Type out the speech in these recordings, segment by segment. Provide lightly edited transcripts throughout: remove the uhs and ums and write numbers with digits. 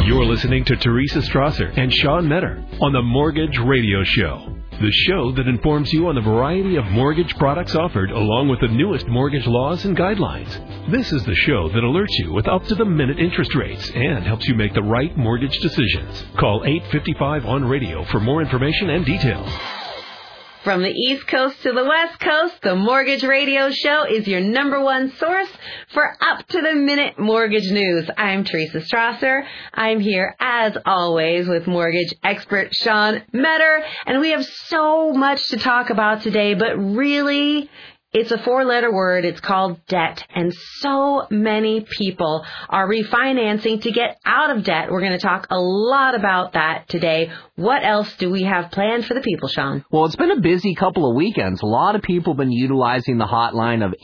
You're listening to Teresa Strasser and Sean Metter on the Mortgage Radio Show, the show that informs you on the variety of mortgage products offered along with the newest mortgage laws and guidelines. This is the show that alerts you with up-to-the-minute interest rates and helps you make the right mortgage decisions. Call 855-ON-RADIO for more information and details. From the East Coast to the West Coast, the Mortgage Radio Show is your number one source for up-to-the-minute mortgage news. I'm Teresa Strasser. I'm here, as always, with mortgage expert Sean Metter, and we have so much to talk about today, but really, it's a four-letter word. It's called debt. And so many people are refinancing to get out of debt. We're going to talk a lot about that today. What else do we have planned for the people, Sean? Well, it's been a busy couple of weekends. A lot of people have been utilizing the hotline of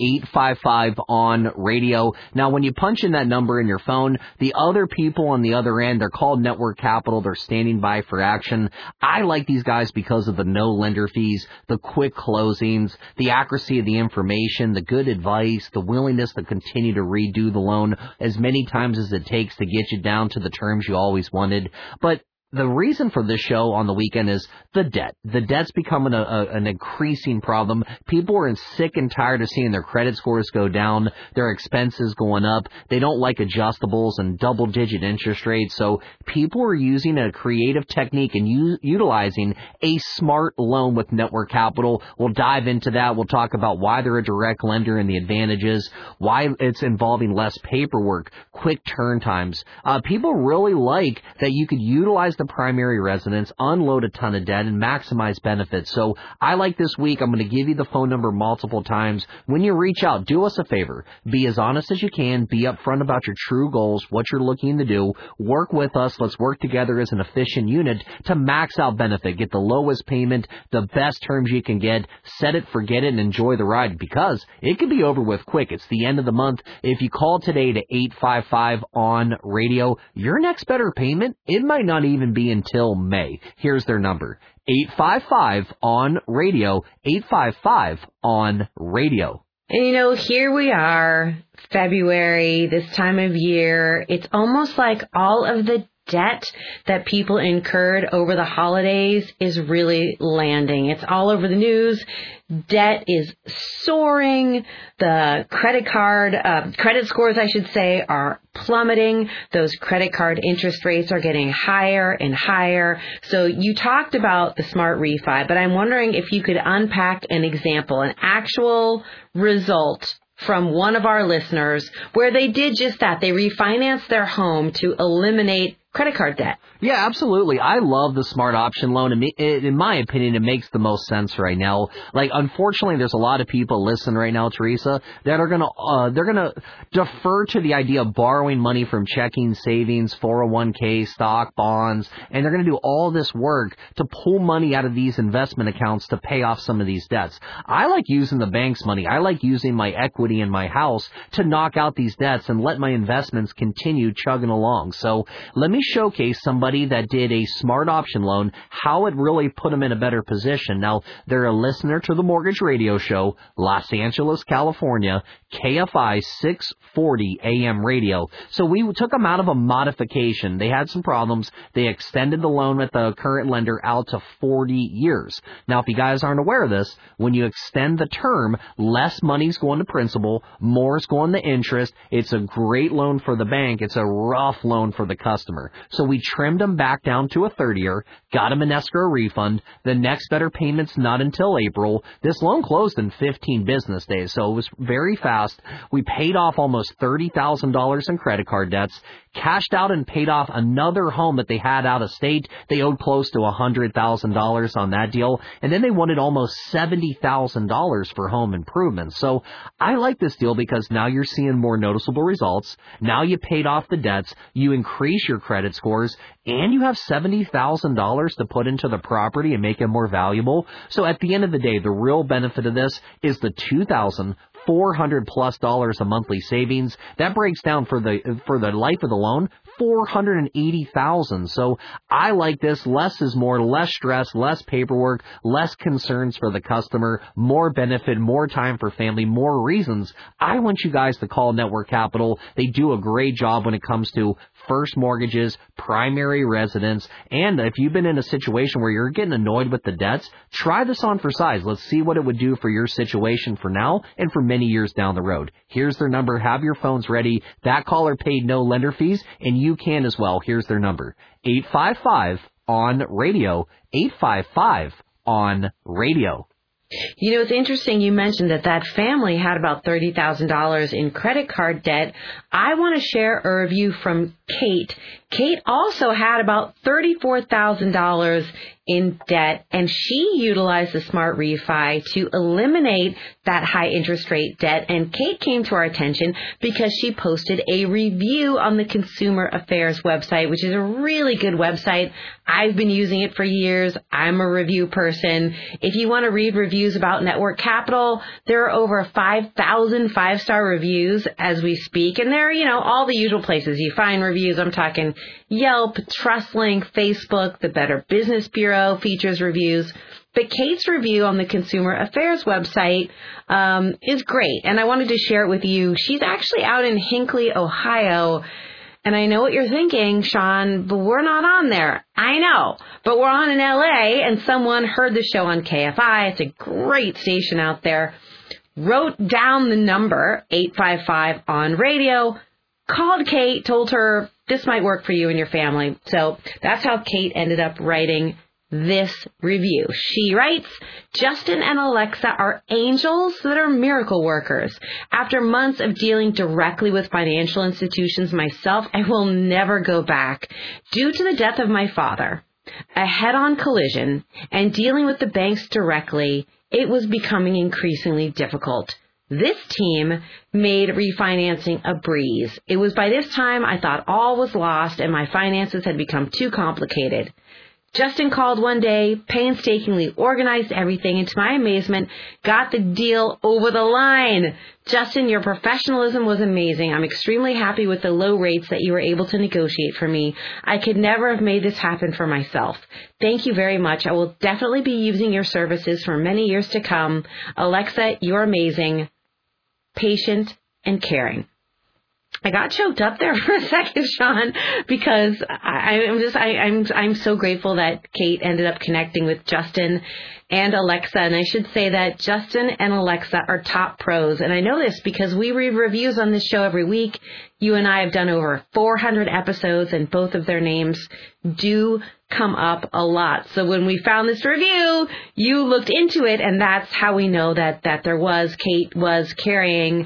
855-ON-RADIO. Now, when you punch in that number in your phone, the other people on the other end, they're called Network Capital. They're standing by for action. I like these guys because of the no lender fees, the quick closings, the accuracy of the information, the good advice, the willingness to continue to redo the loan as many times as it takes to get you down to the terms you always wanted. But the reason for this show on the weekend is the debt. The debt's becoming an increasing problem. People are sick and tired of seeing their credit scores go down, their expenses going up. They don't like adjustables and double-digit interest rates. So people are using a creative technique and utilizing a smart loan with Network Capital. We'll dive into that. We'll talk about why they're a direct lender and the advantages, why it's involving less paperwork, quick turn times. People really like that you could utilize the primary residence, unload a ton of debt, and maximize benefits. So I like this week, I'm going to give you the phone number multiple times. When you reach out, do us a favor. Be as honest as you can. Be upfront about your true goals, what you're looking to do. Work with us. Let's work together as an efficient unit to max out benefit. Get the lowest payment, the best terms you can get. Set it, forget it, and enjoy the ride because it can be over with quick. It's the end of the month. If you call today to 855-ON-RADIO, your next better payment, it might not even be until May. Here's their number, 855-ON-RADIO, 855-ON-RADIO. And you know, here we are, February, this time of year. It's almost like all of the debt that people incurred over the holidays is really landing. It's all over the news. Debt is soaring. The credit scores, I should say, are plummeting. Those credit card interest rates are getting higher and higher. So you talked about the smart refi, but I'm wondering if you could unpack an example, an actual result from one of our listeners where they did just that. They refinanced their home to eliminate credit card debt. Yeah, absolutely. I love the smart option loan. In my opinion, it makes the most sense right now. Like, unfortunately, there's a lot of people listening right now, Teresa, that are they're gonna defer to the idea of borrowing money from checking, savings, 401k, stock, bonds, and they're gonna do all this work to pull money out of these investment accounts to pay off some of these debts. I like using the bank's money. I like using my equity in my house to knock out these debts and let my investments continue chugging along. So let me showcase somebody that did a smart option loan, how it really put them in a better position. Now, they're a listener to the Mortgage Radio Show, Los Angeles, California, KFI 640 AM radio. So we took them out of a modification. They had some problems. They extended the loan with the current lender out to 40 years. Now, if you guys aren't aware of this, when you extend the term, less money's going to principal, more's going to interest. It's a great loan for the bank. It's a rough loan for the customer. So we trimmed them back down to a 30-year, got them an escrow refund. The next better payment's not until April. This loan closed in 15 business days, so it was very fast. We paid off almost $30,000 in credit card debts, cashed out and paid off another home that they had out of state. They owed close to $100,000 on that deal, and then they wanted almost $70,000 for home improvements. So I like this deal because now you're seeing more noticeable results. Now you paid off the debts, you increase your credit scores, and you have $70,000 to put into the property and make it more valuable. So at the end of the day, the real benefit of this is the $2,400+ a monthly savings. That breaks down for the life of the loan, $480,000. So I like this. Less is more, less stress, less paperwork, less concerns for the customer, more benefit, more time for family, more reasons. I want you guys to call Network Capital. They do a great job when it comes to first mortgages, primary residence, and if you've been in a situation where you're getting annoyed with the debts, try this on for size. Let's see what it would do for your situation for now and for many years down the road. Here's their number. Have your phones ready. That caller paid no lender fees, and you can as well. Here's their number. 855-ON-RADIO. 855-ON-RADIO. You know, it's interesting you mentioned that family had about $30,000 in credit card debt. I want to share a review from Kate. Kate also had about $34,000 in debt, and she utilized the Smart Refi to eliminate that high interest rate debt. And Kate came to our attention because she posted a review on the Consumer Affairs website, which is a really good website. I've been using it for years. I'm a review person. If you want to read reviews about Network Capital, there are over 5,000 five-star reviews as we speak. And they're, all the usual places you find reviews. I'm talking Yelp, TrustLink, Facebook, the Better Business Bureau features reviews. But Kate's review on the Consumer Affairs website is great, and I wanted to share it with you. She's actually out in Hinckley, Ohio, and I know what you're thinking, Sean, but we're not on there. I know, but we're on in LA, and someone heard the show on KFI. It's a great station out there. Wrote down the number, 855-ON-RADIO, called Kate, told her this might work for you and your family. So that's how Kate ended up writing this review. She writes, Justin and Alexa are angels that are miracle workers. After months of dealing directly with financial institutions myself, I will never go back. Due to the death of my father, a head-on collision, and dealing with the banks directly, it was becoming increasingly difficult. This team made refinancing a breeze. It was by this time I thought all was lost and my finances had become too complicated. Justin called one day, painstakingly organized everything, and to my amazement, got the deal over the line. Justin, your professionalism was amazing. I'm extremely happy with the low rates that you were able to negotiate for me. I could never have made this happen for myself. Thank you very much. I will definitely be using your services for many years to come. Alexa, you're amazing, patient, and caring. I got choked up there for a second, Sean, because I'm so grateful that Kate ended up connecting with Justin and Alexa. And I should say that Justin and Alexa are top pros. And I know this because we read reviews on this show every week. You and I have done over 400 episodes, and both of their names do come up a lot. So when we found this review, you looked into it, and that's how we know that Kate was carrying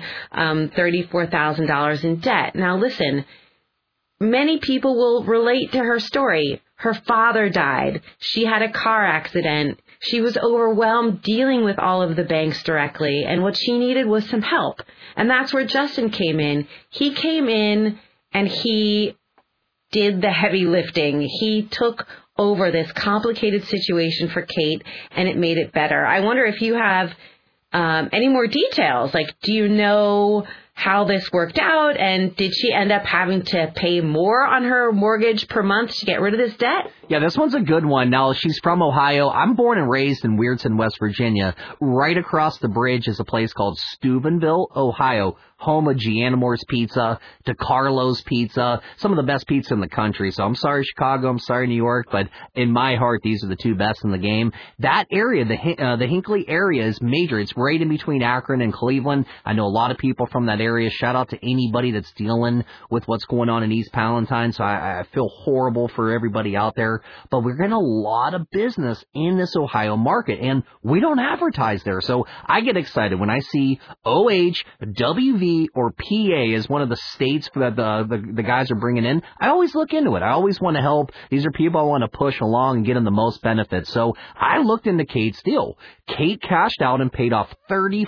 $34,000 in debt. Now listen, many people will relate to her story. Her father died. She had a car accident. She was overwhelmed dealing with all of the banks directly, and what she needed was some help. And that's where Justin came in. He came in and he did the heavy lifting. He took over this complicated situation for Kate, and it made it better. I wonder if you have any more details. Like, do you know how this worked out, and did she end up having to pay more on her mortgage per month to get rid of this debt? Yeah, this one's a good one. Now, she's from Ohio. I'm born and raised in Weirton, West Virginia. Right across the bridge is a place called Steubenville, Ohio, home of Giannamore's Pizza, DeCarlo's Pizza, some of the best pizza in the country. So I'm sorry, Chicago, I'm sorry, New York, but in my heart, these are the two best in the game. That area, the Hinckley area, is major. It's right in between Akron and Cleveland. I know a lot of people from that area. Shout out to anybody that's dealing with what's going on in East Palestine. So I feel horrible for everybody out there. But we're getting a lot of business in this Ohio market, and we don't advertise there. So I get excited when I see OH, WV, or PA as one of the states that the guys are bringing in. I always look into it. I always want to help. These are people I want to push along and get them the most benefits. So I looked into Kate's deal. Kate cashed out and paid off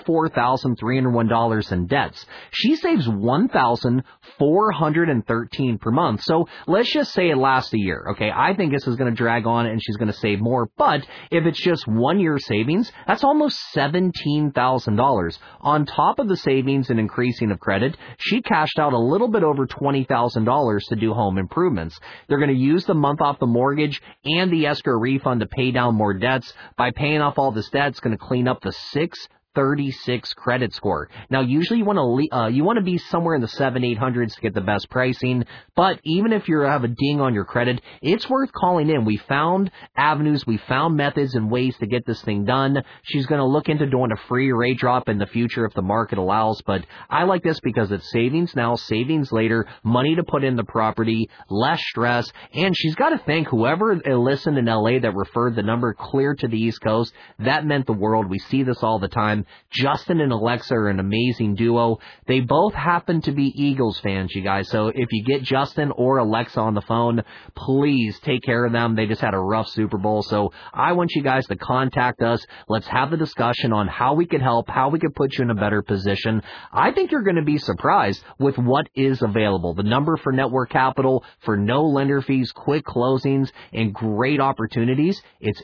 $34,301 in debts. She saves $1,413 per month. So let's just say it lasts a year. Okay, I think this is going to drag on and she's going to save more. But if it's just 1 year savings, that's almost $17,000. On top of the savings and increasing of credit, she cashed out a little bit over $20,000 to do home improvements. They're going to use the month off the mortgage and the escrow refund to pay down more debts. By paying off all this debt, it's going to clean up the $6,000 736 credit score. Now, usually you want to be somewhere in the 700-800s to get the best pricing, but even if you have a ding on your credit, it's worth calling in. We found avenues, we found methods and ways to get this thing done. She's going to look into doing a free rate drop in the future if the market allows, but I like this because it's savings now, savings later, money to put in the property, less stress, and she's got to thank whoever listened in LA that referred the number clear to the East Coast. That meant the world. We see this all the time. Justin and Alexa are an amazing duo. They both happen to be Eagles fans, you guys, so if you get Justin or Alexa on the phone, please take care of them. They just had a rough Super Bowl, so I want you guys to contact us. Let's have the discussion on how we could help, how we could put you in a better position. I think you're going to be surprised with what is available. The number for Network Capital for no lender fees, quick closings, and great opportunities, it's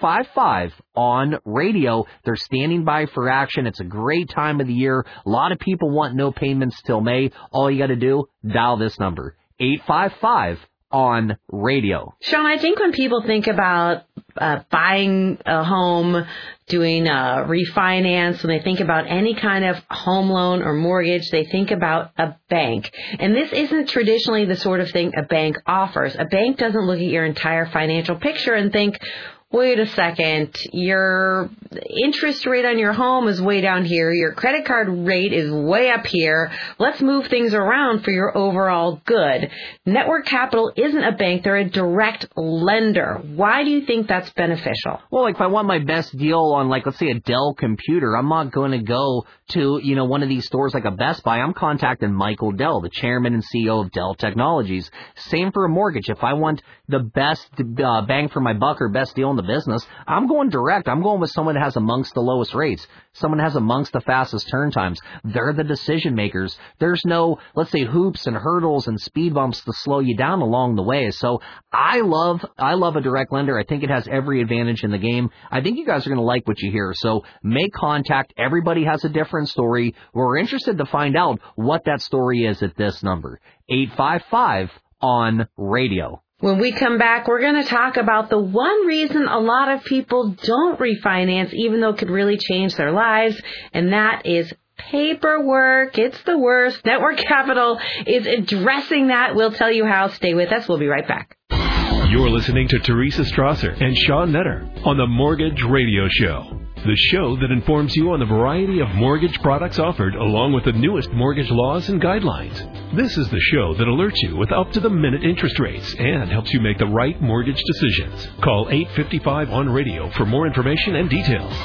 855 on radio. They're standing by for action. It's a great time of the year. A lot of people want no payments till May. All you got to do, dial this number, 855 on radio. Sean, I think when people think about buying a home, doing a refinance, when they think about any kind of home loan or mortgage, they think about a bank. And this isn't traditionally the sort of thing a bank offers. A bank doesn't look at your entire financial picture and think, wait a second, your interest rate on your home is way down here. Your credit card rate is way up here. Let's move things around for your overall good. Network Capital isn't a bank. They're a direct lender. Why do you think that's beneficial? Well, like if I want my best deal on, like, let's say a Dell computer, I'm not going to go to, one of these stores like a Best Buy. I'm contacting Michael Dell, the chairman and CEO of Dell Technologies. Same for a mortgage. If I want the best bang for my buck or best deal in the business, I'm going direct. I'm going with someone that has amongst the lowest rates, someone that has amongst the fastest turn times. They're the decision makers. There's no, let's say, hoops and hurdles and speed bumps to slow you down along the way. So I love a direct lender. I think it has every advantage in the game. I think you guys are going to like what you hear. So make contact. Everybody has a different story. We're interested to find out what that story is at this number, 855 on radio. When we come back, we're going to talk about the one reason a lot of people don't refinance, even though it could really change their lives, and that is paperwork. It's the worst. Network Capital is addressing that. We'll tell you how. Stay with us. We'll be right back. You're listening to Teresa Strasser and Sean Netter on the Mortgage Radio Show, the show that informs you on the variety of mortgage products offered along with the newest mortgage laws and guidelines. This is the show that alerts you with up-to-the-minute interest rates and helps you make the right mortgage decisions. Call 855 on radio for more information and details.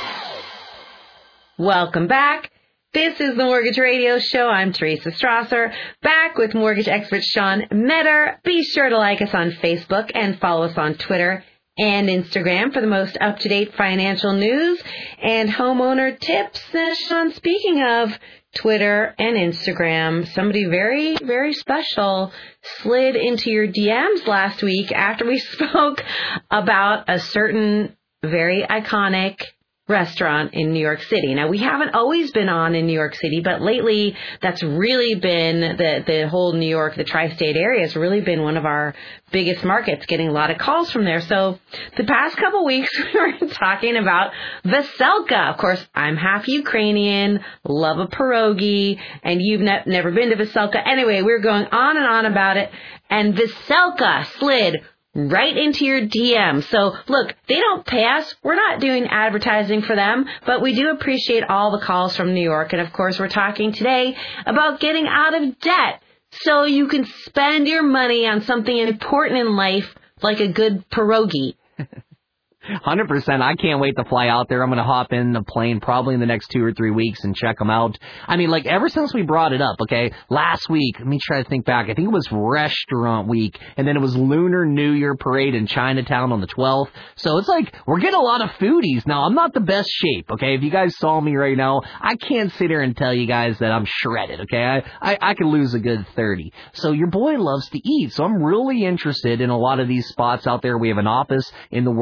Welcome back. This is the Mortgage Radio Show. I'm Teresa Strasser, back with mortgage expert Sean Netter. Be sure to like us on Facebook and follow us on Twitter and Instagram for the most up-to-date financial news and homeowner tips. Sean, speaking of Twitter and Instagram, somebody very, very special slid into your DMs last week after we spoke about a certain very iconic restaurant in New York City. Now, we haven't always been on in New York City, but lately that's really been the whole New York, the tri-state area has really been one of our biggest markets, getting a lot of calls from there. So the past couple weeks, we were talking about Veselka. Of course, I'm half Ukrainian, love a pierogi, and you've never been to Veselka. Anyway, we were going on and on about it, and Veselka slid right into your DM. So, look, they don't pay us. We're not doing advertising for them, but we do appreciate all the calls from New York. And, of course, we're talking today about getting out of debt so you can spend your money on something important in life like a good pierogi. 100%. I can't wait to fly out there. I'm going to hop in the plane probably in the next 2 or 3 weeks and check them out. I mean, like, ever since we brought it up, okay, last week, let me try to think back. I think it was Restaurant Week, and then it was Lunar New Year Parade in Chinatown on the 12th. So it's like, we're getting a lot of foodies. Now, I'm not the best shape, okay? If you guys saw me right now, I can't sit here and tell you guys that I'm shredded, okay? I could lose a good 30. So your boy loves to eat. So I'm really interested in a lot of these spots out there. We have an office in the World Trade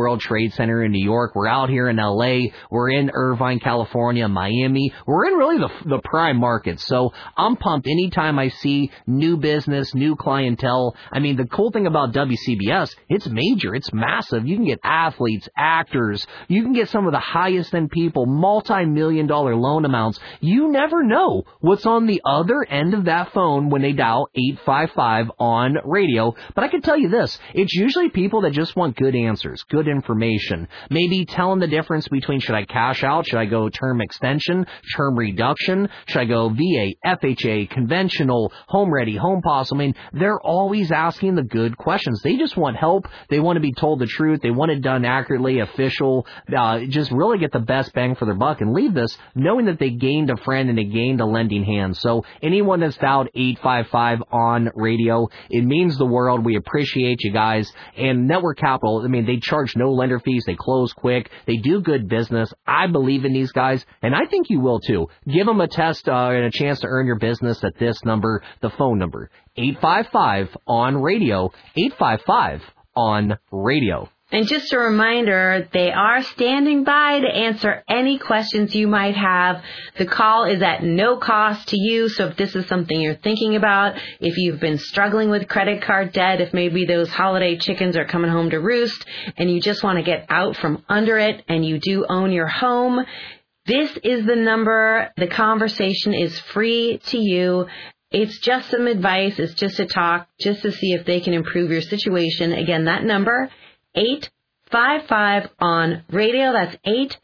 Trade Center in New York. We're out here in L.A. We're in Irvine, California, Miami. We're in really the prime market. So I'm pumped anytime I see new business, new clientele. I mean, the cool thing about WCBS, it's major. It's massive. You can get athletes, actors. You can get some of the highest end people, multi-million-dollar loan amounts. You never know what's on the other end of that phone when they dial 855 on radio. But I can tell you this, it's usually people that just want good answers, good information. Maybe telling the difference between should I cash out, should I go term extension, term reduction, should I go VA, FHA, conventional, home ready, home pause. I mean, they're always asking the good questions. They just want help. They want to be told the truth. They want it done accurately, official, just really get the best bang for their buck and leave this knowing that they gained a friend and they gained a lending hand. So anyone that's dialed 855 on radio, it means the world. We appreciate you guys. And Network Capital, I mean, they charge no lender fees. They close quick. They do good business. I believe in these guys, and I think you will too. Give them a test and a chance to earn your business at this number, the phone number, 855 on radio, 855 on radio. And just a reminder, they are standing by to answer any questions you might have. The call is at no cost to you, so if this is something you're thinking about, if you've been struggling with credit card debt, if maybe those holiday chickens are coming home to roost and you just want to get out from under it and you do own your home, this is the number. The conversation is free to you. It's just some advice. It's just a talk, just to see if they can improve your situation. Again, that number, 855 on radio. That's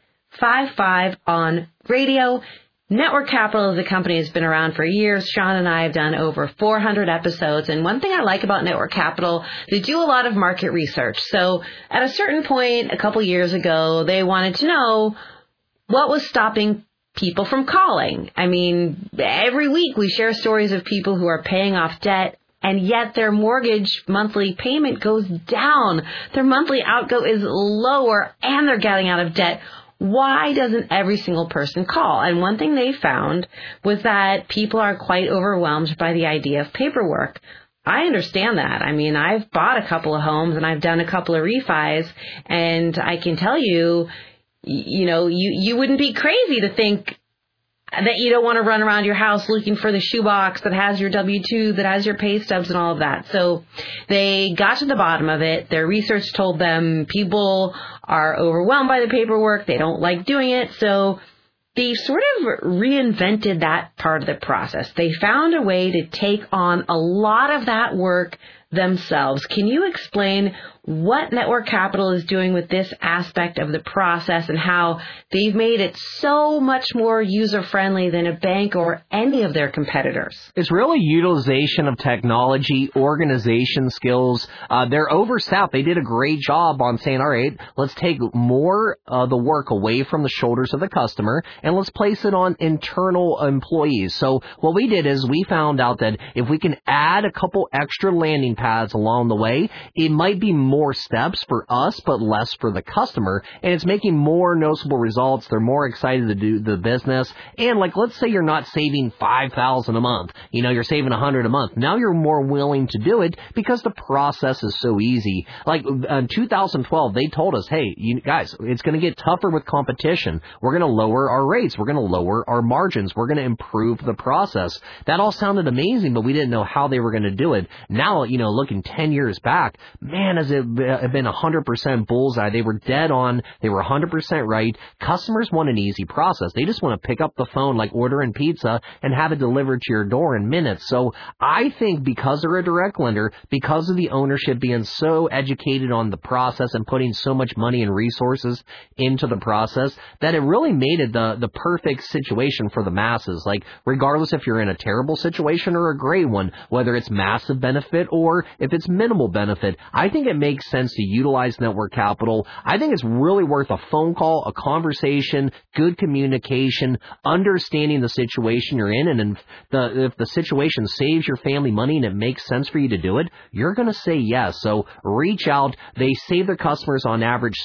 855 on radio. Network Capital as a company has been around for years. Sean and I have done over 400 episodes. And one thing I like about Network Capital, they do a lot of market research. So at a certain point, a couple years ago, they wanted to know what was stopping people from calling. I mean, every week we share stories of people who are paying off debt, and yet their mortgage monthly payment goes down. Their monthly outgo is lower, and they're getting out of debt. Why doesn't every single person call? And one thing they found was that people are quite overwhelmed by the idea of paperwork. I understand that. I mean, I've bought a couple of homes, and I've done a couple of refis, and I can tell you, you know, you wouldn't be crazy to think that you don't want to run around your house looking for the shoebox that has your W-2, that has your pay stubs and all of that. So they got to the bottom of it. Their research told them people are overwhelmed by the paperwork. They don't like doing it. So they sort of reinvented that part of the process. They found a way to take on a lot of that work themselves. Can you explain what Network Capital is doing with this aspect of the process and how they've made it so much more user-friendly than a bank or any of their competitors? It's really utilization of technology, organization skills. They're overstaffed. They did a great job on saying, all right, let's take more of the work away from the shoulders of the customer and let's place it on internal employees. So what we did is we found out that if we can add a couple extra landing pads along the way, it might be more steps for us, but less for the customer. And it's making more noticeable results. They're more excited to do the business. And like, let's say you're not saving $5,000 a month. You know, you're saving $100 a month. Now you're more willing to do it because the process is so easy. Like in 2012, they told us, hey, you guys, it's going to get tougher with competition. We're going to lower our rates. We're going to lower our margins. We're going to improve the process. That all sounded amazing, but we didn't know how they were going to do it. Now, you know, looking 10 years back, man, has it been 100% bullseye. They were dead on. They were 100% right. Customers want an easy process. They just want to pick up the phone like ordering pizza and have it delivered to your door in minutes. So I think because they're a direct lender, because of the ownership being so educated on the process and putting so much money and resources into the process, that it really made it the perfect situation for the masses. Like, regardless if you're in a terrible situation or a great one, whether it's massive benefit or if it's minimal benefit, I think it makes sense to utilize Network Capital. I think it's really worth a phone call, a conversation, good communication, understanding the situation you're in, and if the situation saves your family money and it makes sense for you to do it, you're going to say yes. So reach out. They save their customers on average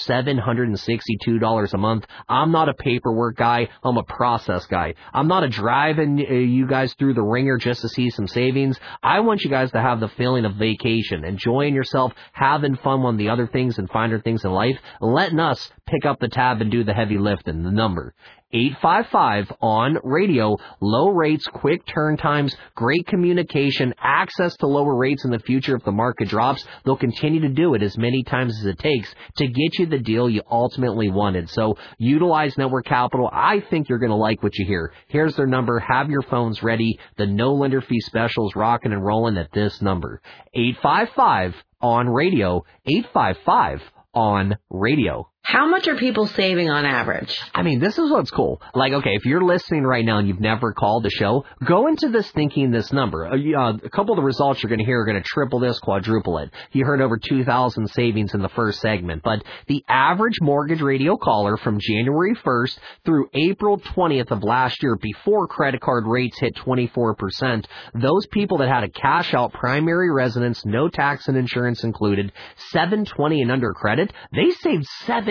$762 a month. I'm not a paperwork guy. I'm a process guy. I'm not a driving you guys through the ringer just to see some savings. I want you guys to have the feeling of vacation, enjoying yourself, having fun on the other things and finer things in life, letting us pick up the tab and do the heavy lifting. The number, 855 on radio, low rates, quick turn times, great communication, access to lower rates in the future if the market drops. They'll continue to do it as many times as it takes to get you the deal you ultimately wanted. So utilize Network Capital. I think you're going to like what you hear. Here's their number. Have your phones ready. The no lender fee special is rocking and rolling at this number, 855 on radio, 855 on radio. How much are people saving on average? I mean, this is what's cool. Like, okay, if you're listening right now and you've never called the show, go into this thinking this number. A couple of the results you're going to hear are going to triple this, quadruple it. You heard over 2,000 savings in the first segment, but the average mortgage radio caller from January 1st through April 20th of last year, before credit card rates hit 24%, those people that had a cash out primary residence, no tax and insurance included, 720 and under credit, they saved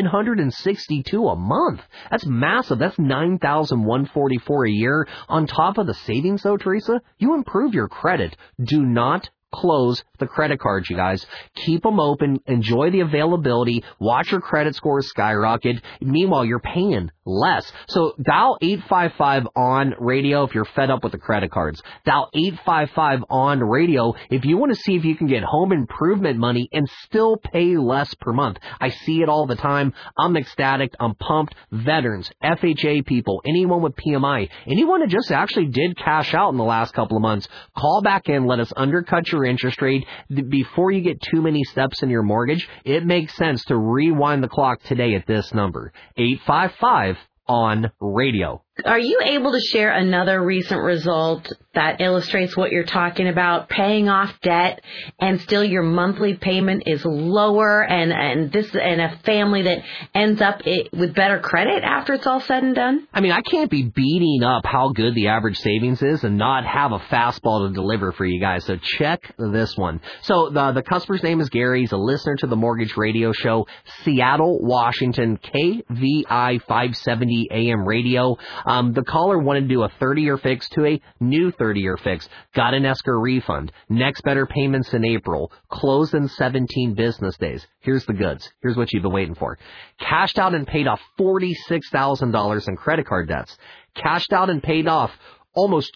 $762 a month. That's massive. That's $9,144 a year. On top of the savings, though, Teresa, you improve your credit. Do not close the credit cards, you guys. Keep them open. Enjoy the availability. Watch your credit scores skyrocket. Meanwhile, you're paying less. So dial 855 on radio if you're fed up with the credit cards. Dial 855 on radio if you want to see if you can get home improvement money and still pay less per month. I see it all the time. I'm ecstatic. I'm pumped. Veterans, FHA people, anyone with PMI, anyone that just actually did cash out in the last couple of months, call back in. Let us undercut your interest rate before you get too many steps in your mortgage. It makes sense to rewind the clock today at this number, 855 on radio. Are you able to share another recent result that illustrates what you're talking about, paying off debt and still your monthly payment is lower and a family that ends up with better credit after it's all said and done? I mean, I can't be beating up how good the average savings is and not have a fastball to deliver for you guys. So check this one. So the customer's name is Gary. He's a listener to the Mortgage Radio Show, Seattle, Washington, KVI 570 AM radio. The caller wanted to do a 30-year fix to a new 30-year fix. Got an escrow refund. Next better payments in April. Closed in 17 business days. Here's the goods. Here's what you've been waiting for. Cashed out and paid off $46,000 in credit card debts. Cashed out and paid off almost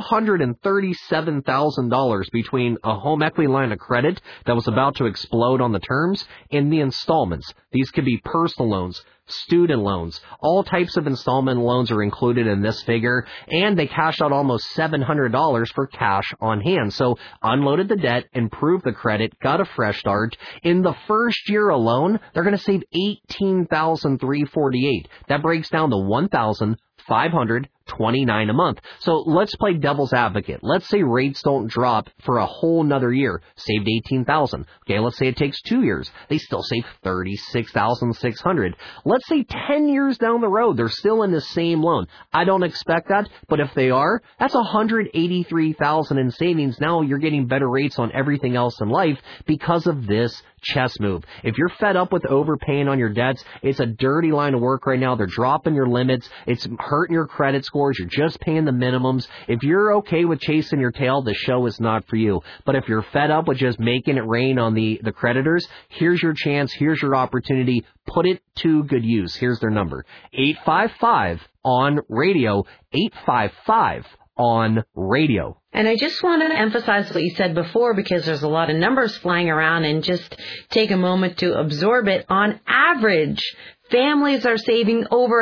$237,000 between a home equity line of credit that was about to explode on the terms and the installments. These could be personal loans, student loans, all types of installment loans are included in this figure, and they cashed out almost $700 for cash on hand. So unloaded the debt, improved the credit, got a fresh start. In the first year alone, they're going to save $18,348. That breaks down to $1,529 a month. So let's play devil's advocate. Let's say rates don't drop for a whole nother year. Saved $18,000. Okay, let's say it takes 2 years. They still save $36,600. Let's say 10 years down the road, they're still in the same loan. I don't expect that, but if they are, that's $183,000 in savings. Now you're getting better rates on everything else in life because of this chess move. If you're fed up with overpaying on your debts, it's a dirty line of work right now. They're dropping your limits. It's hurting your credit scores. You're just paying the minimums. If you're okay with chasing your tail, the show is not for you. But if you're fed up with just making it rain on the creditors, here's your chance. Here's your opportunity. Put it to good use. Here's their number, 855 on radio, 855 on radio. And I just want to emphasize what you said before, because there's a lot of numbers flying around, and just take a moment to absorb it. On average, families are saving over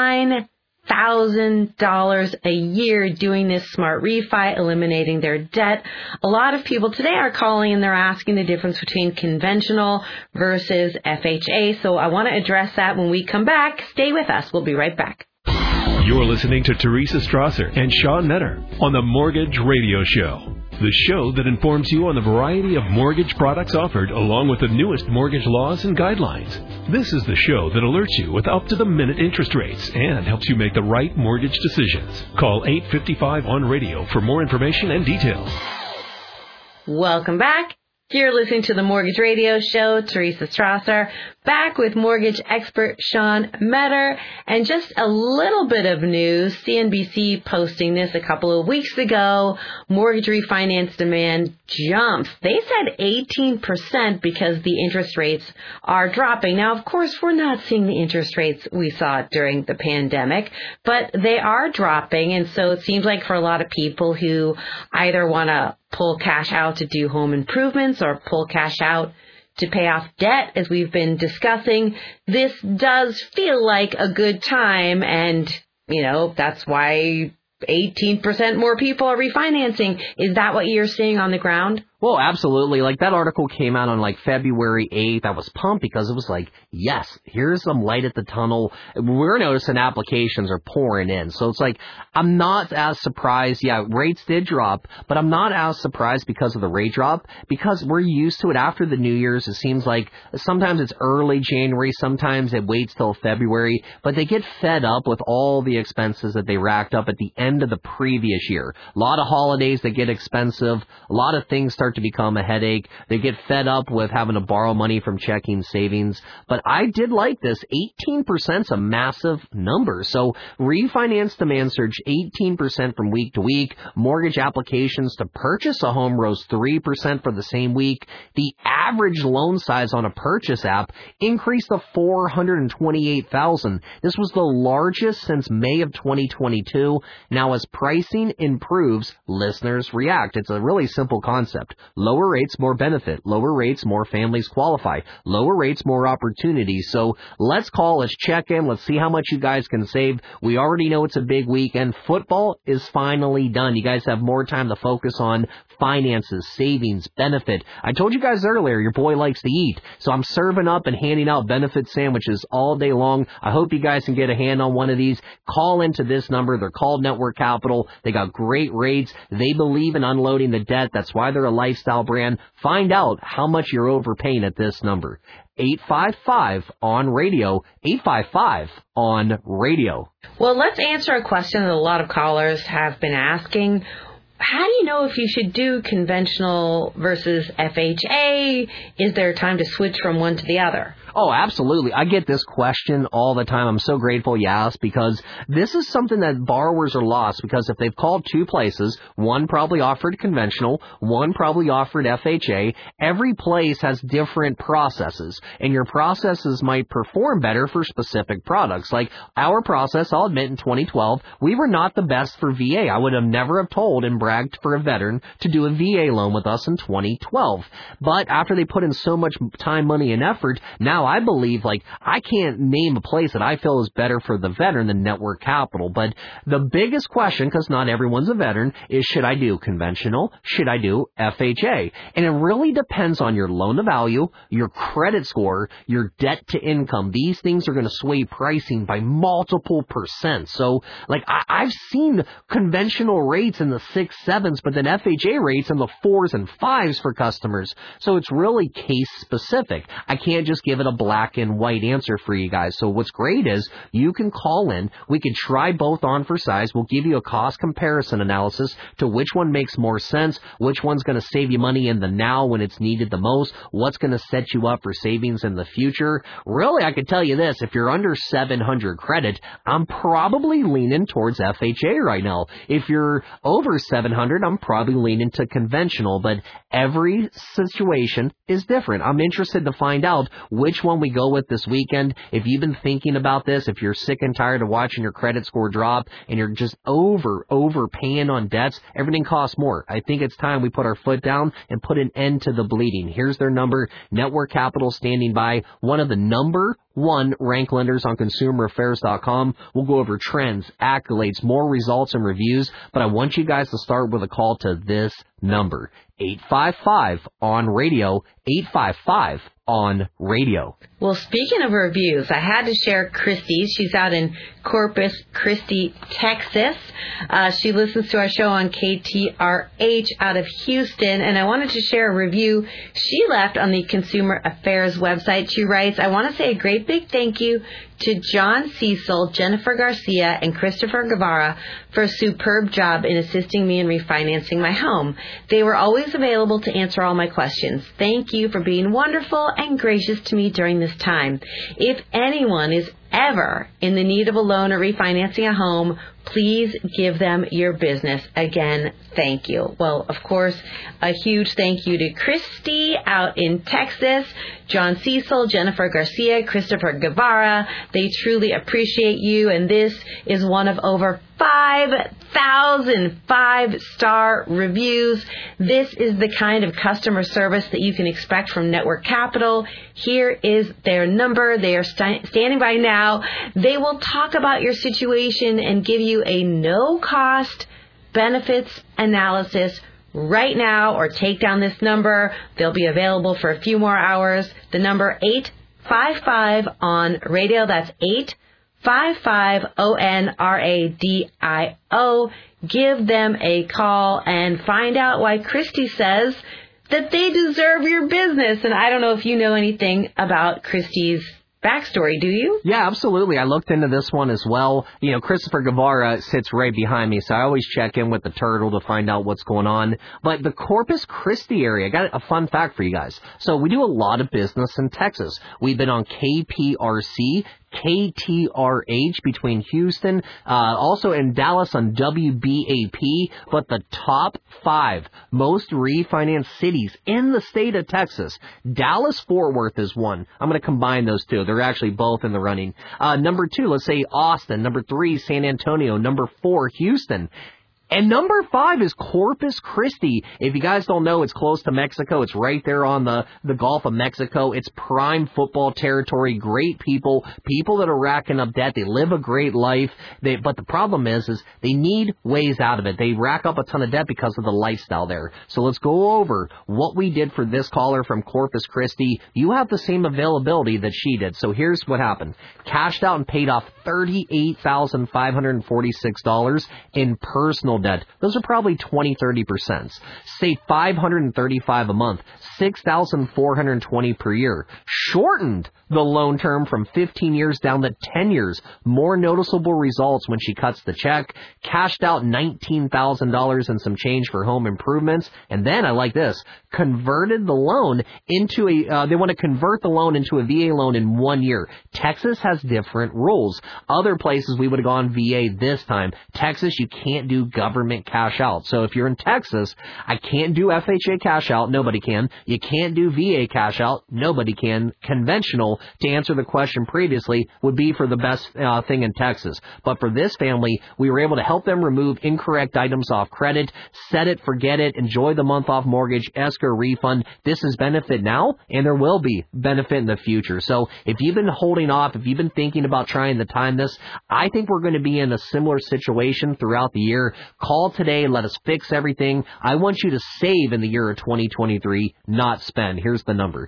$9,000 a year doing this smart refi, eliminating their debt. A lot of people today are calling and they're asking the difference between conventional versus FHA. So I want to address that when we come back. Stay with us. We'll be right back. You're listening to Teresa Strasser and Sean Metter on the Mortgage Radio Show, the show that informs you on the variety of mortgage products offered along with the newest mortgage laws and guidelines. This is the show that alerts you with up-to-the-minute interest rates and helps you make the right mortgage decisions. Call 855 on radio for more information and details. Welcome back. You're listening to the Mortgage Radio Show. Teresa Strasser, back with mortgage expert Sean Metter. And just a little bit of news, CNBC posting this a couple of weeks ago, mortgage refinance demand jumps. They said 18% because the interest rates are dropping. Now, of course, we're not seeing the interest rates we saw during the pandemic, but they are dropping. And so it seems like for a lot of people who either want to pull cash out to do home improvements or pull cash out to pay off debt, as we've been discussing, this does feel like a good time. And, that's why 18% more people are refinancing. Is that what you're seeing on the ground? Well, absolutely. Like, that article came out on February 8th. I was pumped because it was yes, here's some light at the tunnel. We're noticing applications are pouring in. So it's I'm not as surprised. Yeah, rates did drop, but I'm not as surprised because of the rate drop, because we're used to it after the New Year's. It seems like sometimes it's early January, sometimes it waits till February, but they get fed up with all the expenses that they racked up at the end of the previous year. A lot of holidays that get expensive, a lot of things start to become a headache. They get fed up with having to borrow money from checking savings. But I did like this. 18% is a massive number. So refinance demand surged 18% from week to week. Mortgage applications to purchase a home rose 3% for the same week. The average loan size on a purchase app increased to $428,000. This was the largest since May of 2022. Now, as pricing improves, listeners react. It's a really simple concept. Lower rates, more benefit. Lower rates, more families qualify. Lower rates, more opportunities. So let's call, let's check in, let's see how much you guys can save. We already know it's a big weekend. Football is finally done. You guys have more time to focus on finances, savings, benefit. I told you guys earlier, your boy likes to eat. So I'm serving up and handing out benefit sandwiches all day long. I hope you guys can get a hand on one of these. Call into this number. They're called Network Capital. They got great rates. They believe in unloading the debt. That's why they're a lifestyle brand. Find out how much you're overpaying at this number. 855 on radio. 855 on radio. Well, let's answer a question that a lot of callers have been asking. How do you know if you should do conventional versus FHA? Is there time to switch from one to the other? Oh, absolutely. I get this question all the time. I'm so grateful you asked, because this is something that borrowers are lost, because if they've called two places, one probably offered conventional, one probably offered FHA, every place has different processes, and your processes might perform better for specific products. Like our process, I'll admit, in 2012, we were not the best for VA. I would have never have told and bragged for a veteran to do a VA loan with us in 2012. But after they put in so much time, money, and effort, now I believe, I can't name a place that I feel is better for the veteran than Network Capital. But the biggest question, because not everyone's a veteran, is should I do conventional? Should I do FHA? And it really depends on your loan to value, your credit score, your debt to income. These things are going to sway pricing by multiple percent. So, I've seen conventional rates in the 6, 7s, but then FHA rates in the 4s and 5s for customers. So it's really case specific. I can't just give it a black and white answer for you guys. So what's great is you can call in. We can try both on for size. We'll give you a cost comparison analysis to which one makes more sense, which one's going to save you money in the now when it's needed the most, what's going to set you up for savings in the future. Really, I could tell you this, if you're under 700 credit, I'm probably leaning towards FHA right now. If you're over 700, I'm probably leaning to conventional, but every situation is different. I'm interested to find out which one we go with this weekend. If you've been thinking about this, if you're sick and tired of watching your credit score drop and you're just overpaying on debts, everything costs more. I think it's time we put our foot down and put an end to the bleeding. Here's their number. Network Capital standing by, one of the number one ranked lenders on ConsumerAffairs.com. We'll go over trends, accolades, more results and reviews, but I want you guys to start with a call to this number, 855 on radio, 855 on radio. Well, speaking of reviews, I had to share Christy. She's out in Corpus Christi, Texas. She listens to our show on KTRH out of Houston, and I wanted to share a review she left on the Consumer Affairs website. She writes, I want to say a great big thank you to John Cecil, Jennifer Garcia, and Christopher Guevara for a superb job in assisting me in refinancing my home. They were always available to answer all my questions. Thank you for being wonderful and gracious to me during this time. If anyone is ever in the need of a loan or refinancing a home, please give them your business. Again, thank you. Well, of course, a huge thank you to Christy out in Texas, John Cecil, Jennifer Garcia, Christopher Guevara. They truly appreciate you, and this is one of over 5,000 five-star reviews. This is the kind of customer service that you can expect from Network Capital. Here is their number. They are standing by now. They will talk about your situation and give you a no-cost benefits analysis right now, or take down this number. They'll be available for a few more hours. The number 855 on radio. That's 855-ONRADIO. Give them a call and find out why Christy says that they deserve your business. And I don't know if you know anything about Christy's backstory, do you? Yeah, absolutely. I looked into this one as well. You know, Christopher Guevara sits right behind me, so I always check in with the turtle to find out what's going on. But the Corpus Christi area, I got a fun fact for you guys. So we do a lot of business in Texas. We've been on KPRC, KTRH between Houston, also in Dallas on WBAP, but the top 5 most refinanced cities in the state of Texas, Dallas-Fort Worth is one. I'm going to combine those two. They're actually both in the running. Number 2, let's say Austin. Number 3, San Antonio. Number 4, Houston. And number 5 is Corpus Christi. If you guys don't know, it's close to Mexico. It's right there on the Gulf of Mexico. It's prime football territory, great people that are racking up debt. They live a great life. But the problem is they need ways out of it. They rack up a ton of debt because of the lifestyle there. So let's go over what we did for this caller from Corpus Christi. You have the same availability that she did. So here's what happened. Cashed out and paid off $38,546 in personal debt. Those are probably 20-30%. Say $535 a month, $6,420 per year. Shortened the loan term from 15 years down to 10 years. More noticeable results when she cuts the check. Cashed out $19,000 and some change for home improvements. And then, I like this, converted the loan into they want to convert the loan into a VA loan in 1 year. Texas has different rules. Other places we would have gone VA this time. Texas, you can't do government cash out. So if you're in Texas, I can't do FHA cash out. Nobody can. You can't do VA cash out. Nobody can. Conventional, to answer the question previously, would be for the best thing in Texas. But for this family, we were able to help them remove incorrect items off credit, set it, forget it, enjoy the month off mortgage, escrow refund. This is benefit now, and there will be benefit in the future. So if you've been holding off, if you've been thinking about trying to time this, I think we're going to be in a similar situation throughout the year. Call today, let us fix everything. I want you to save in the year of 2023, not spend. Here's the number.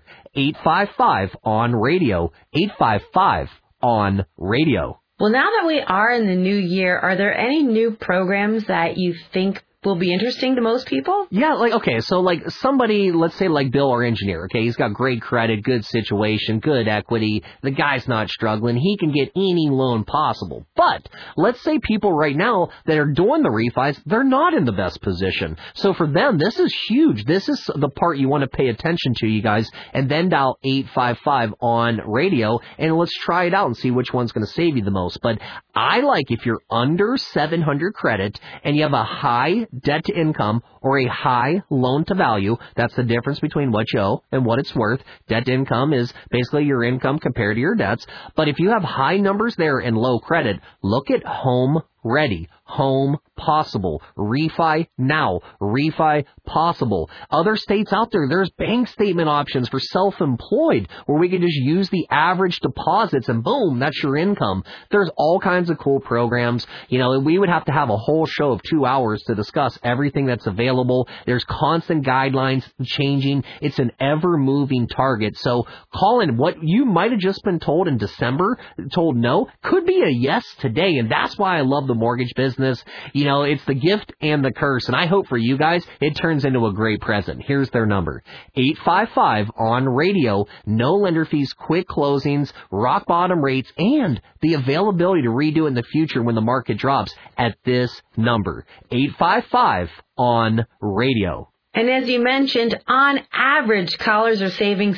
855 on radio. 855 on radio. Well, now that we are in the new year, are there any new programs that you think will be interesting to most people? Yeah, so somebody, let's say like Bill, our engineer, okay, he's got great credit, good situation, good equity, the guy's not struggling, he can get any loan possible. But let's say people right now that are doing the refis, they're not in the best position. So for them, this is huge. This is the part you want to pay attention to, you guys, and then dial 855 on radio, and let's try it out and see which one's going to save you the most. But I like if you're under 700 credit and you have a high debt to income or a high loan to value. That's the difference between what you owe and what it's worth. Debt to income is basically your income compared to your debts. But if you have high numbers there and low credit, look at Home Ready, Home Possible, Refi Now, Refi Possible. Other states out there, there's bank statement options for self-employed where we can just use the average deposits and boom, that's your income. There's all kinds of cool programs. You know, we would have to have a whole show of 2 hours to discuss everything that's available. There's constant guidelines changing. It's an ever-moving target. So call in. What you might have just been told in December, told no, could be a yes today. And that's why I love the mortgage biz. business. It's the gift and the curse, and I hope for you guys it turns into a great present. Here's their number, 855 on radio, no lender fees, quick closings, rock bottom rates, and the availability to redo it in the future when the market drops at this number, 855 on radio. And as you mentioned, on average, callers are saving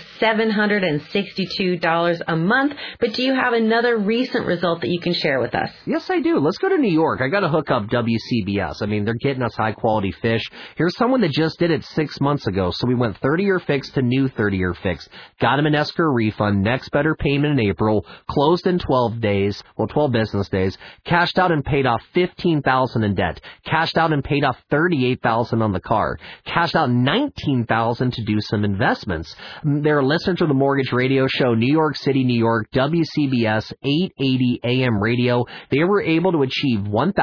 $762 a month. But do you have another recent result that you can share with us? Yes, I do. Let's go to New York. I got to hook up WCBS. I mean, they're getting us high-quality fish. Here's someone that just did it 6 months ago. So we went 30-year fixed to new 30-year fixed. Got him an escrow refund, next better payment in April, closed in 12 business days, cashed out and paid off $15,000 in debt, cashed out and paid off $38,000 on the car, cashed out $19,000 to do some investments. They're a listener to the Mortgage Radio Show, New York City, New York, WCBS 880 AM radio. They were able to achieve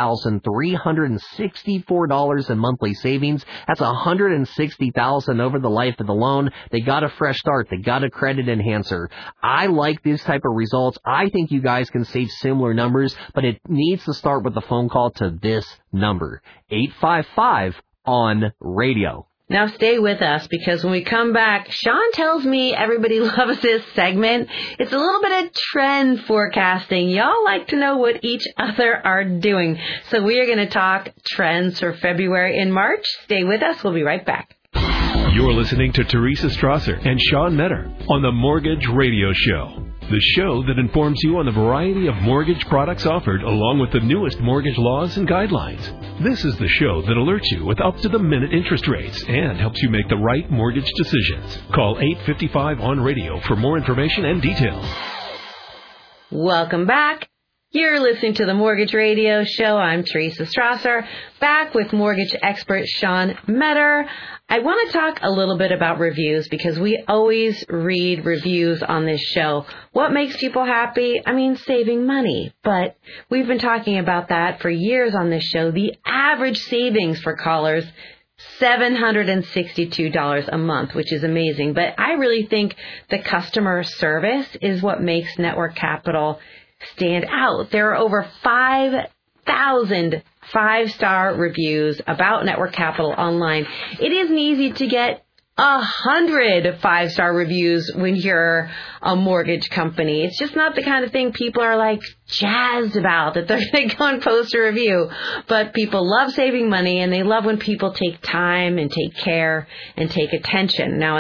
$1,364 in monthly savings. That's $160,000 over the life of the loan. They got a fresh start. They got a credit enhancer. I like these type of results. I think you guys can save similar numbers, but it needs to start with a phone call to this number, 855 on radio. Now stay with us, because when we come back, Sean tells me everybody loves this segment. It's a little bit of trend forecasting. Y'all like to know what each other are doing. So we are going to talk trends for February and March. Stay with us. We'll be right back. You're listening to Teresa Strasser and Sean Metter on the Mortgage Radio Show, the show that informs you on the variety of mortgage products offered along with the newest mortgage laws and guidelines. This is the show that alerts you with up-to-the-minute interest rates and helps you make the right mortgage decisions. Call 855 on radio for more information and details. Welcome back. You're listening to the Mortgage Radio Show. I'm Teresa Strasser, back with mortgage expert Sean Metter. I want to talk a little bit about reviews, because we always read reviews on this show. What makes people happy? I mean, saving money. But we've been talking about that for years on this show. The average savings for callers, $762 a month, which is amazing. But I really think the customer service is what makes Network Capital stand out. There are over 5,000 5-star reviews about Network Capital online. It isn't easy to get 100 5-star reviews when you're a mortgage company. It's just not the kind of thing people are like jazzed about, that they're going to go and post a review. But people love saving money, and they love when people take time and take care and take attention. Now, a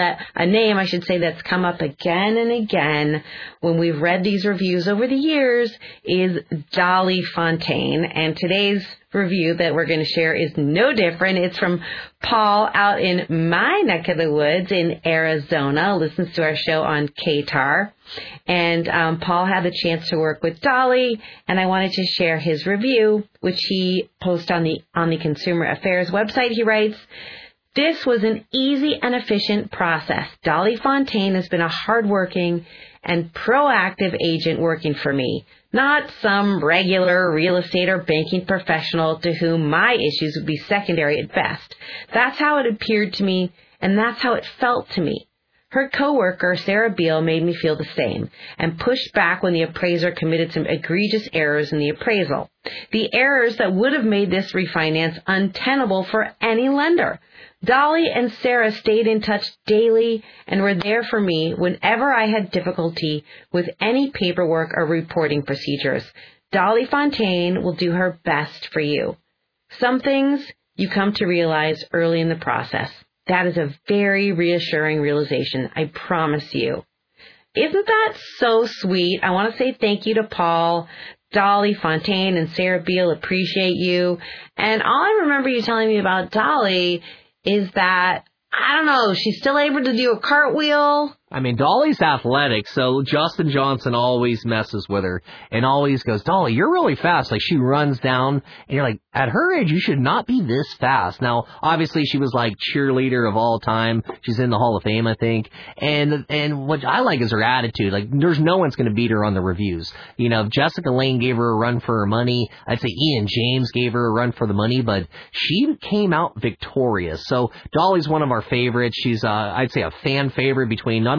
name that's come up again and again when we've read these reviews over the years is Dolly Fontaine. And today's review that we're going to share is no different. It's from Paul out in my neck of the woods in Arizona, listens to our show on KTAR. And Paul had the chance to work with Dolly, and I wanted to share his review, which he posts on the Consumer Affairs website. He writes, "This was an easy and efficient process. Dolly Fontaine has been a hardworking and proactive agent working for me, not some regular real estate or banking professional to whom my issues would be secondary at best. That's how it appeared to me, and that's how it felt to me. Her coworker, Sarah Beal, made me feel the same and pushed back when the appraiser committed some egregious errors in the appraisal. The errors that would have made this refinance untenable for any lender. Dolly and Sarah stayed in touch daily and were there for me whenever I had difficulty with any paperwork or reporting procedures. Dolly Fontaine will do her best for you. Some things you come to realize early in the process. That is a very reassuring realization, I promise you." Isn't that so sweet? I want to say thank you to Paul, Dolly Fontaine, and Sarah Beal. Appreciate you. And all I remember you telling me about Dolly is that, I don't know, she's still able to do a cartwheel. I mean, Dolly's athletic, so Justin Johnson always messes with her and always goes, "Dolly, you're really fast." Like, she runs down, and you're like, at her age, you should not be this fast. Now, obviously, she was like cheerleader of all time. She's in the Hall of Fame, I think. And what I like is her attitude. Like, there's no one's going to beat her on the reviews. You know, if Jessica Lane gave her a run for her money, I'd say Ian James gave her a run for the money, but she came out victorious. So Dolly's one of our favorites. She's, I'd say, a fan favorite between not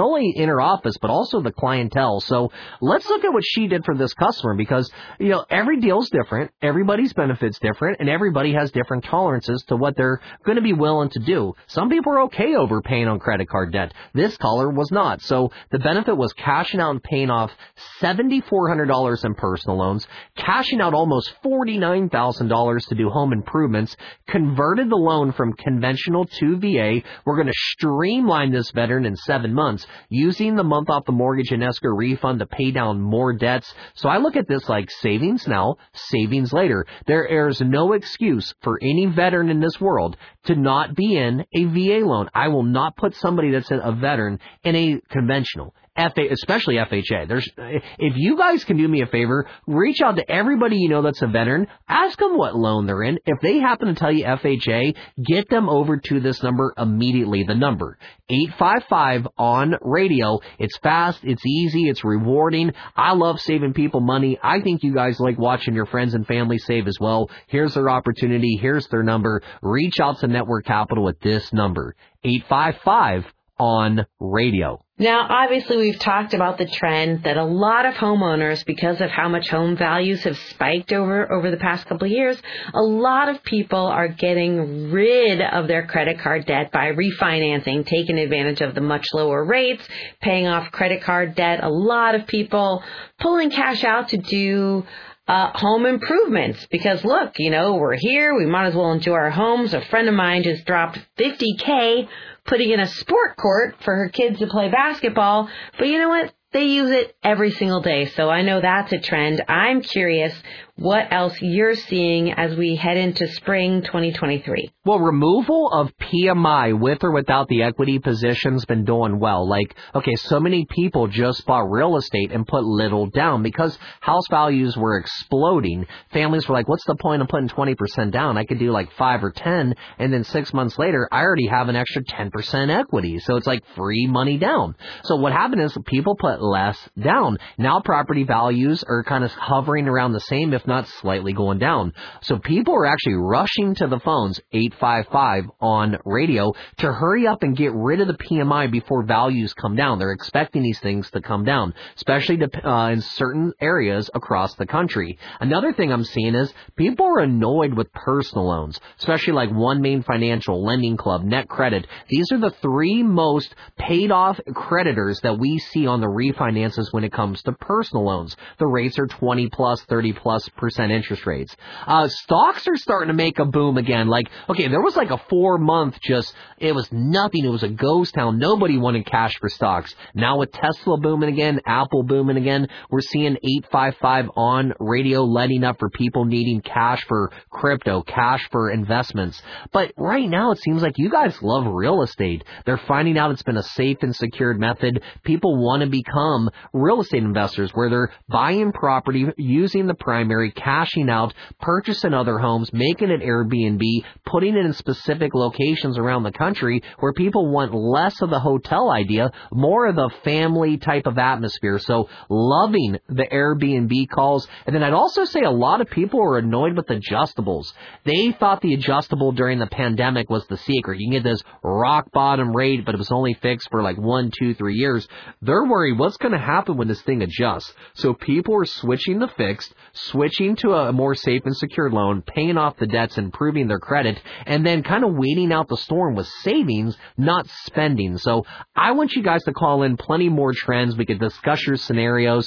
not only in her office, but also the clientele. So let's look at what she did for this customer because, every deal's different, everybody's benefits different, and everybody has different tolerances to what they're going to be willing to do. Some people are okay overpaying on credit card debt. This caller was not. So the benefit was cashing out and paying off $7,400 in personal loans, cashing out almost $49,000 to do home improvements, converted the loan from conventional to VA. We're going to streamline this veteran in 7 months using the month off the mortgage and escrow refund to pay down more debts. So I look at this like savings now, savings later. There is no excuse for any veteran in this world to not be in a VA loan. I will not put somebody that's a veteran in a conventional. Especially FHA. If you guys can do me a favor, reach out to everybody you know that's a veteran, ask them what loan they're in. If they happen to tell you FHA, get them over to this number immediately. The number, 855 on radio. It's fast, it's easy, it's rewarding. I love saving people money. I think you guys like watching your friends and family save as well. Here's their opportunity. Here's their number. Reach out to Network Capital at this number, 855 on radio. Now, obviously, we've talked about the trend that a lot of homeowners, because of how much home values have spiked over the past couple of years, a lot of people are getting rid of their credit card debt by refinancing, taking advantage of the much lower rates, paying off credit card debt. A lot of people pulling cash out to do home improvements because, look, we're here. We might as well enjoy our homes. A friend of mine just dropped $50K putting in a sport court for her kids to play basketball. But you know what? They use it every single day. So I know that's a trend. I'm curious what else you're seeing as we head into spring 2023. Well, removal of PMI with or without the equity position's been doing well. So many people just bought real estate and put little down because house values were exploding. Families were like, what's the point of putting 20% down? I could do 5 or 10, and then 6 months later, I already have an extra 10% equity. So it's like free money down. So what happened is people put less down. Now property values are kind of hovering around the same, if not slightly going down. So people are actually rushing to the phones, 855 on radio, to hurry up and get rid of the PMI before values come down. They're expecting these things to come down, especially in certain areas across the country. Another thing I'm seeing is people are annoyed with personal loans, especially like One Main Financial, Lending Club, Net Credit. These are the 3 most paid off creditors that we see on the refinances when it comes to personal loans. The rates are 20 plus, 30 plus % interest rates. Stocks are starting to make a boom again. There was a 4-month it was nothing. It was a ghost town. Nobody wanted cash for stocks. Now with Tesla booming again, Apple booming again, we're seeing 855 on radio letting up for people needing cash for crypto, cash for investments. But right now it seems like you guys love real estate. They're finding out it's been a safe and secured method. People want to become real estate investors where they're buying property, using the primary, cashing out, purchasing other homes, making it Airbnb, putting it in specific locations around the country where people want less of the hotel idea, more of the family type of atmosphere. So loving the Airbnb calls. And then I'd also say a lot of people are annoyed with adjustables. They thought the adjustable during the pandemic was the secret. You can get this rock bottom rate, but it was only fixed for 1, 2, 3 years. They're worried what's going to happen when this thing adjusts. So people are switching to fixed, switching to a more safe and secure loan, paying off the debts, improving their credit, and then kind of waiting out the storm with savings, not spending. So I want you guys to call in plenty more trends. We could discuss your scenarios,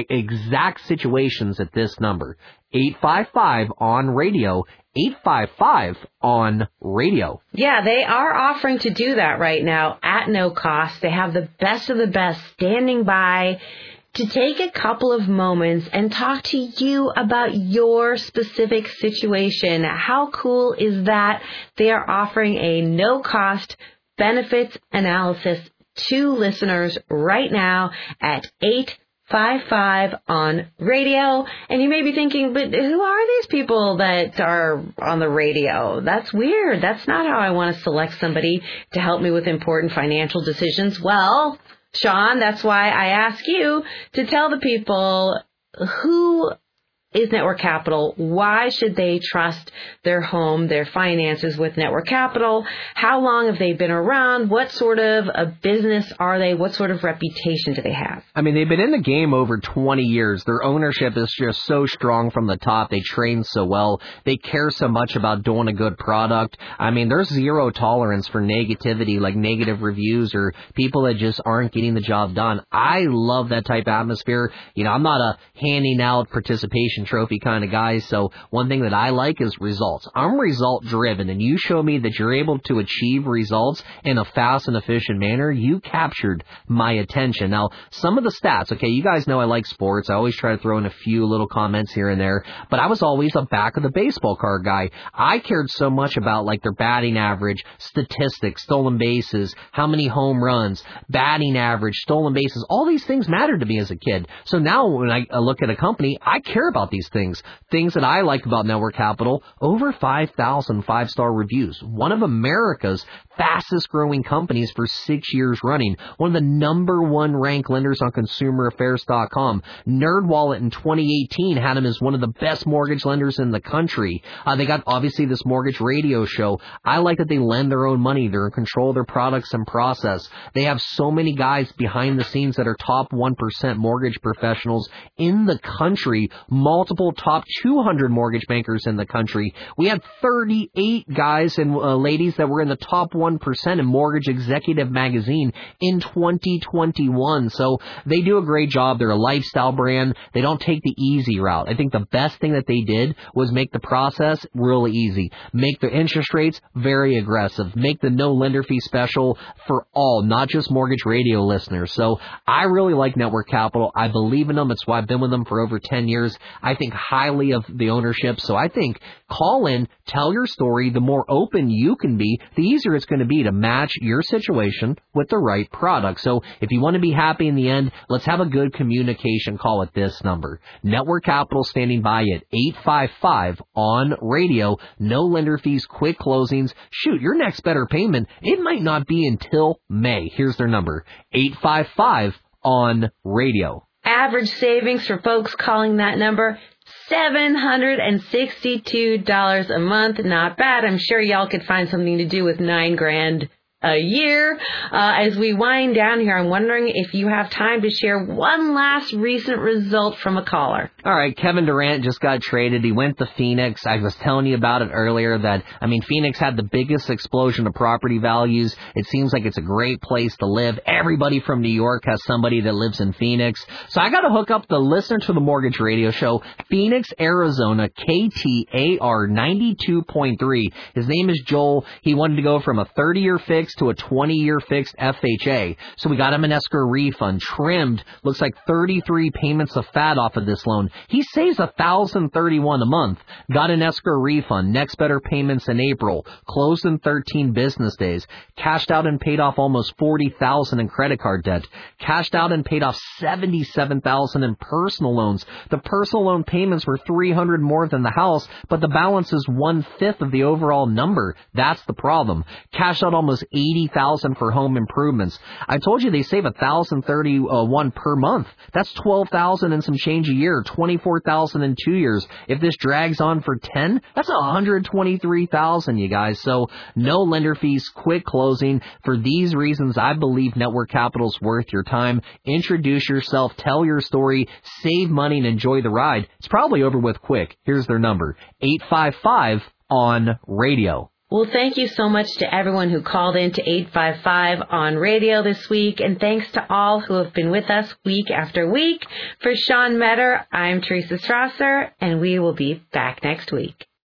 exact situations at this number. 855 on radio, 855 on radio. Yeah, they are offering to do that right now at no cost. They have the best of the best standing by to take a couple of moments and talk to you about your specific situation. How cool is that? They are offering a no-cost benefits analysis to listeners right now at 855 on radio. And you may be thinking, but who are these people that are on the radio? That's weird. That's not how I want to select somebody to help me with important financial decisions. Well, Sean, that's why I ask you to tell the people who is Network Capital? Why should they trust their home, their finances with Network Capital? How long have they been around? What sort of a business are they? What sort of reputation do they have? I mean, they've been in the game over 20 years. Their ownership is just so strong from the top. They train so well. They care so much about doing a good product. I mean, there's zero tolerance for negativity, like negative reviews or people that just aren't getting the job done. I love that type of atmosphere. You know, I'm not a handing out participation trophy kind of guy, so one thing that I like is results. I'm result driven, and you show me that you're able to achieve results in a fast and efficient manner, you captured my attention. Now, some of the stats, okay, you guys know I like sports. I always try to throw in a few little comments here and there, but I was always a back of the baseball card guy. I cared so much about like their batting average, statistics, stolen bases, how many home runs, batting average, stolen bases, all these things mattered to me as a kid. So now when I look at a company, I care about these things. Things that I like about Network Capital, over 5,000 five-star reviews. One of America's fastest growing companies for 6 years running. One of the number one ranked lenders on ConsumerAffairs.com. NerdWallet in 2018 had them as one of the best mortgage lenders in the country. They got obviously this mortgage radio show. I like that they lend their own money. They're in control of their products and process. They have so many guys behind the scenes that are top 1% mortgage professionals in the country. Multiple top 200 mortgage bankers in the country. We had 38 guys and ladies that were in the top 1% in Mortgage Executive magazine in 2021. So they do a great job. They're a lifestyle brand. They don't take the easy route. I think the best thing that they did was make the process really easy. Make the interest rates very aggressive. Make the no lender fee special for all, not just mortgage radio listeners. So I really like Network Capital. I believe in them. It's why I've been with them for over 10 years. I think highly of the ownership. So I think call in, tell your story. The more open you can be, the easier it's going to be to match your situation with the right product. So if you want to be happy in the end, let's have a good communication call at this number. Network Capital standing by at 855 on radio. No lender fees, quick closings. Shoot, your next better payment, it might not be until May. Here's their number, 855 on radio. Average savings for folks calling that number, $762 a month. Not bad. I'm sure y'all could find something to do with $9,000 a year. As we wind down here, I'm wondering if you have time to share one last recent result from a caller. All right, Kevin Durant just got traded. He went to Phoenix. I was telling you about it earlier that, I mean, Phoenix had the biggest explosion of property values. It seems like it's a great place to live. Everybody from New York has somebody that lives in Phoenix. So I got to hook up the listener to the Mortgage Radio Show, Phoenix, Arizona, KTAR 92.3. His name is Joel. He wanted to go from a 30-year fix to a 20-year fixed FHA. So we got him an escrow refund, trimmed, looks like 33 payments of fat off of this loan. He saves $1,031 a month. Got an escrow refund, next better payments in April, closed in 13 business days, cashed out and paid off almost $40,000 in credit card debt, cashed out and paid off $77,000 in personal loans. The personal loan payments were $300 more than the house, but the balance is 1/5 of the overall number. That's the problem. Cashed out almost $80,000 for home improvements. I told you they save $1,031 per month. That's $12,000 and some change a year, $24,000 in 2 years. If this drags on for 10, that's $123,000, you guys. So no lender fees, quick closing. For these reasons, I believe Network Capital's worth your time. Introduce yourself, tell your story, save money, and enjoy the ride. It's probably over with quick. Here's their number, 855 on radio. Well, thank you so much to everyone who called in to 855 on radio this week, and thanks to all who have been with us week after week. For Sean Metter, I'm Teresa Strasser, and we will be back next week.